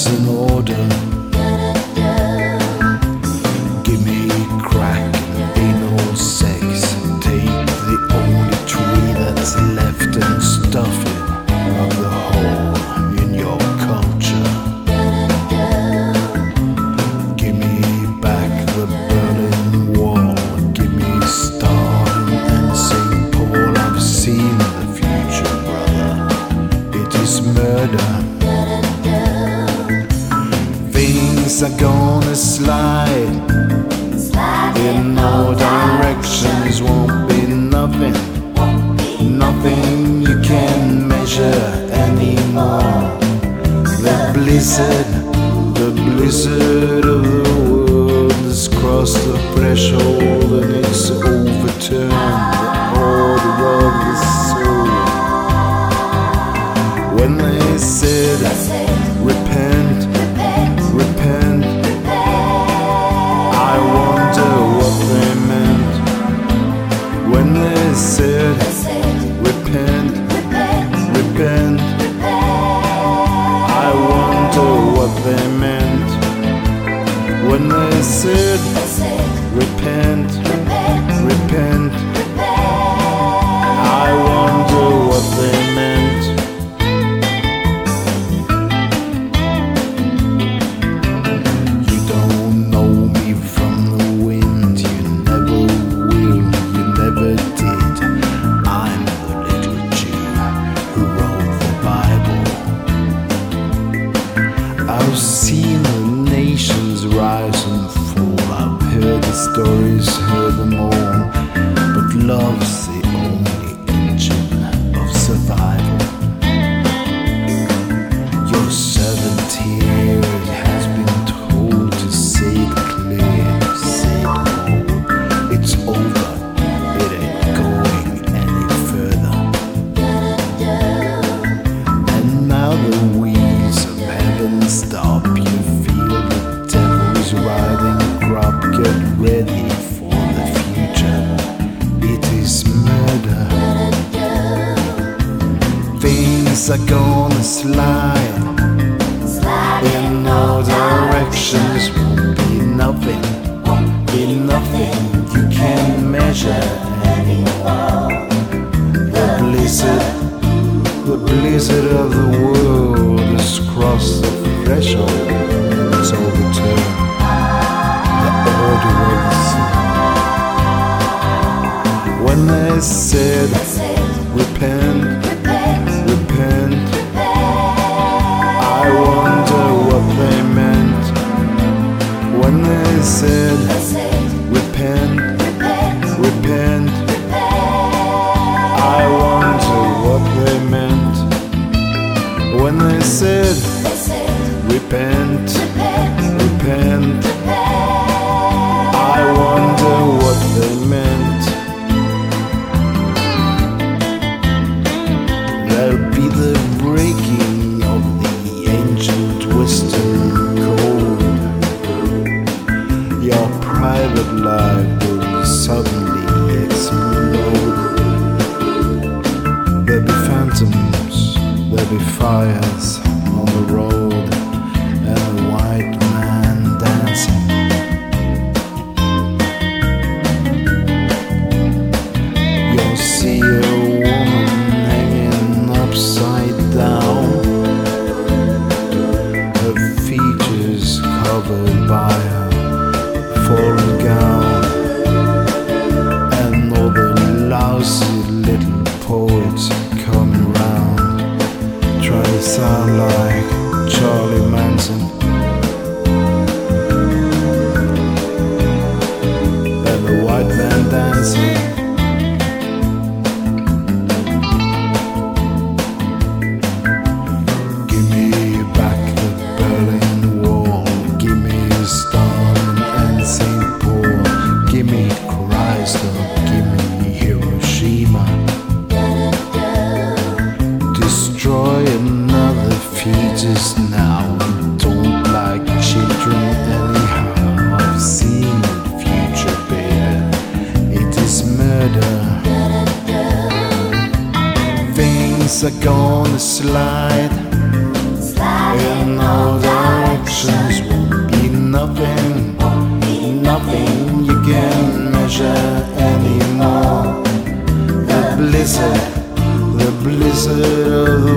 house in order. Give me crack and anal sex. Take the only tree that's left and stuff it up the hole in your culture. Give me back the Berlin Wall. Give me Stalin and St. Paul. I've seen the future, brother. It is murder. Things are gonna slide in all directions. Won't be nothing, nothing you can measure anymore. The blizzard of the world has crossed the threshold and it's overturned the order of the soul. When they said, repent, repent, I wonder what they meant. When they said, repent, repent, I wonder what they meant. When they said, repent, repent, I wonder what they meant. You don't know me from the wind, you never will, you never did. I'm the little Jew who wrote the Bible. I've seen the nations rise and fall. I've heard the stories, heard them all. But love's the only engine of survival. Your servant here has been told to say it clear, say it cold. It's over, it ain't going any further. And now the wheels of heaven stop. You feel the devil's riding crop. Get ready for the future. It is murder. Things are gonna slide in all directions. Won't be nothing, you can measure anymore. The blizzard of the world has crossed the threshold. It's overturned the order of the sun. When they said, repent, repent, I wonder what they meant. When they said, repent, repent, I wonder what they meant. When they said, repent, repent, I wonder what they meant. There'll be the breaking of the ancient western code. Your private life will suddenly explode. There'll be phantoms, there'll be fires on the road, and a white man dancing. You'll see a woman hanging upside down, her features covered by her fallen gown, and all the lousy little poets coming round, try to sound like Charlie Manson. And the white man dancing. Give me back the Berlin Wall. Give me Stalin and St. Paul. Give me Christ, give me Hiroshima. Destroy another fetus now. We don't like children anyhow. I've seen the future, baby. It is murder. Things are gonna slide in all directions won't be nothing, nothing you can measure anymore. The blizzard of